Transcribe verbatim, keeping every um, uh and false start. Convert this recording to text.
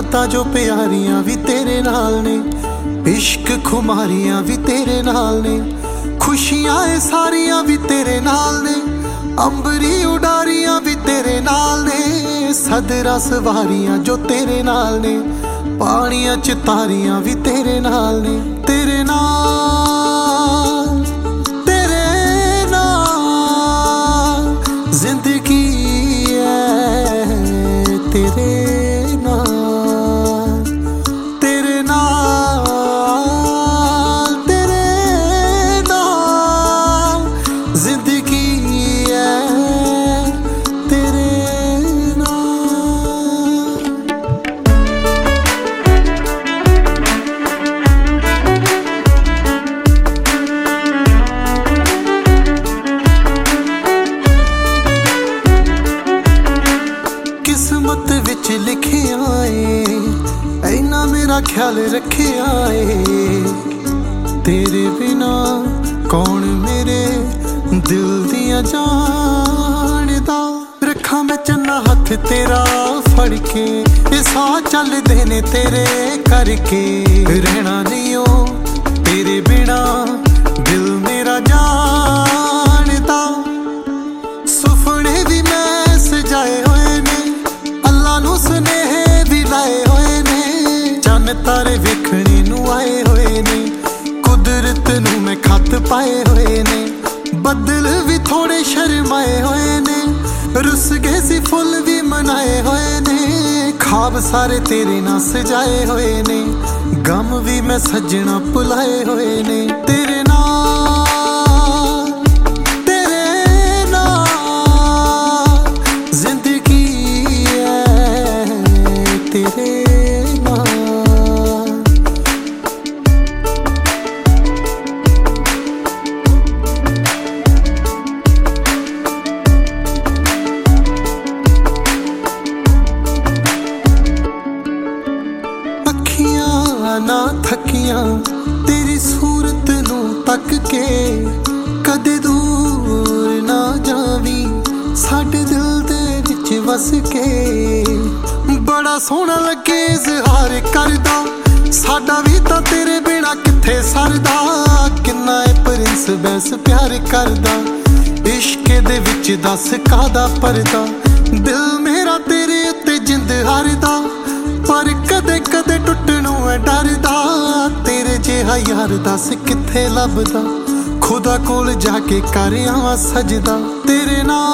रातां जो प्यारियां भी तेरे नाल ने, इश्क खुमारियां भी तेरे नाल ने, खुशियां ए सारियां भी तेरे नाल ने, अंबरी उडारियां भी तेरे नाल ने, सदरा सवारियां जो तेरे नाल ने, पानियां च तारियां भी तेरे नाल ने। तेरे नाल तेरे नाल जिंदगी है, तेरे नाल तेरे नाल तेरे नाल जिंदगी है, तेरे किस्मत विच लिखिया ए, ऐना मेरा ख्याल रखिया ए, तेरे बिना कौन मेरे दिल दियां जानदा। रखा मैं चन्ना हथ तेरा फड़ के, ये साह चलदे ने तेरे करके, रहना नहीं ओ तेरे बिना दिल मेरा जानदा। सुपने भी मैं सजाए होए ने, अल्लाह नू सुनेहे भी लाए होए ने, चन्न तारे वेखने नू आए होए ने, कुदरत नू मैं खत पाए होए ने, बदल भी थोड़े शर्माए होए ने, रुस गए सी फुल भी मनाए होए ने, ख्वाब सारे तेरे ना सजाए होए ने, गम भी मैं सजना भुलाए होए ने। तेरे नाल तेरे नाल जिंदगी है, तेरे नाल ना थकियां तेरी सूरत नू तक के, कदे दूर ना जावी साडे दिल दे विच वस के। बड़ा सोहना लगे इज़हार करदा, साडा भी तां तेरे बिना किथे सरदा, किन्ना ए प्रिंस बैस प्यार करदा, इश्क दे विच दस कादा परदा, दिल मेरा तेरे उत्ते जिंद हारदा, पर कदे कदे टुटनों है डरदा, तेरे जेहा यार दस किथे लभदा, खुदा कोल जाके कर आवां सजदा। तेरे नाल